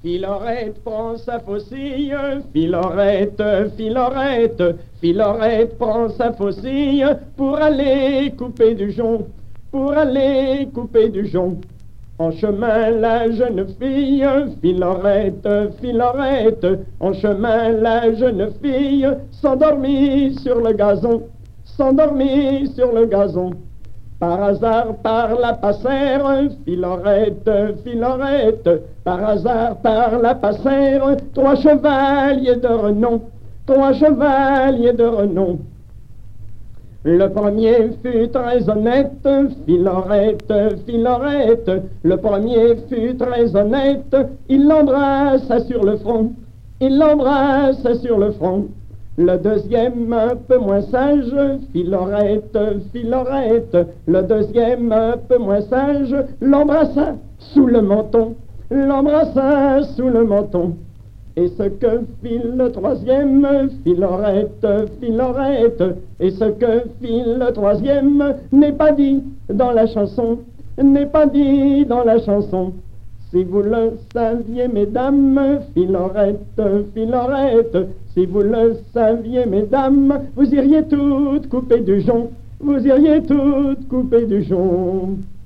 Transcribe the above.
Philorette prend sa faucille, Philorette, Philorette, Philorette prend sa faucille pour aller couper du jonc, pour aller couper du jonc. En chemin, la jeune fille, Philorette, Philorette, en chemin, la jeune fille s'endormit sur le gazon, s'endormit sur le gazon. Par hasard, par la passère, Philorette, Philorette, par hasard, par la passère, trois chevaliers de renom, trois chevaliers de renom. Le premier fut très honnête, Philorette, Philorette, le premier fut très honnête, il l'embrassa sur le front, il l'embrassa sur le front. Le deuxième un peu moins sage, Philorette, Philorette, le deuxième un peu moins sage, l'embrassa sous le menton, l'embrassa sous le menton. Et ce que fit le troisième, Philorette, Philorette, et ce que fit le troisième n'est pas dit dans la chanson, n'est pas dit dans la chanson. Si vous le saviez, mesdames, Philorette, Philorette, si vous le saviez, mesdames, vous iriez toutes couper du jonc, vous iriez toutes couper du jonc.